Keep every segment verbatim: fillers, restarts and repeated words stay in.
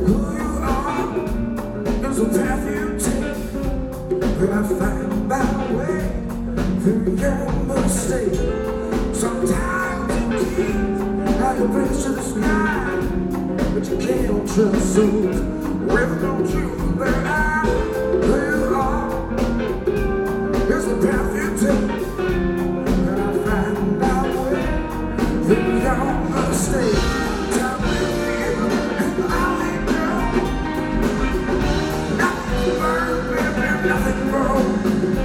Who you are is a path you take, but I find my way through your mistake. Sometimes you keep how you reach to the sky, but you can't trust those with no truth that I who you are is the path you take, but I find my way through your mistake. Time will heal and I will know nothing burns and nothing grows.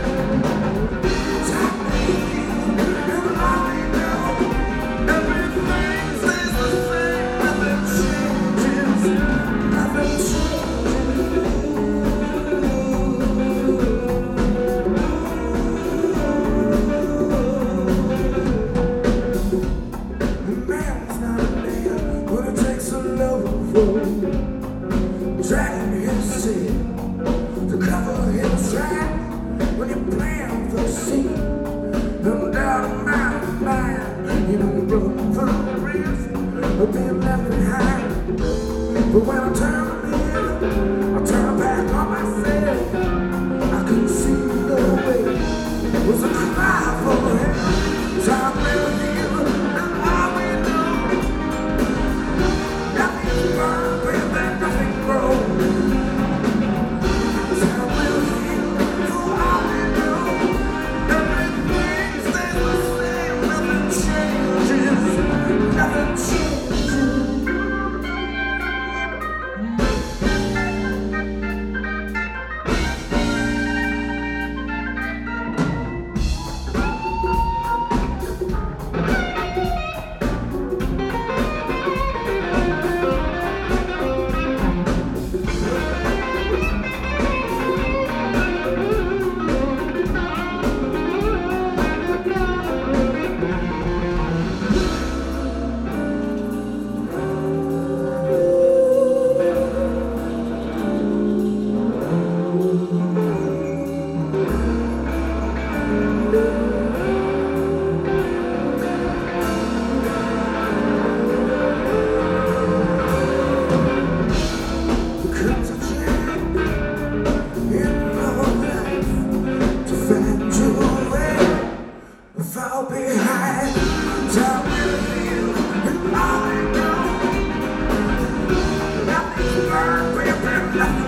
Dragging his tail to cover his track when you plant the seed. And out of my mind, you know, you run through the risk of being left behind. But when I turn in, I turn back on myself. I couldn't see no way. It was a cry for help. Time will heal, and I will know nothing burns, baby, nothing grows. Fall behind, time will heal, and all I know, nothing's burnt, baby, nothing.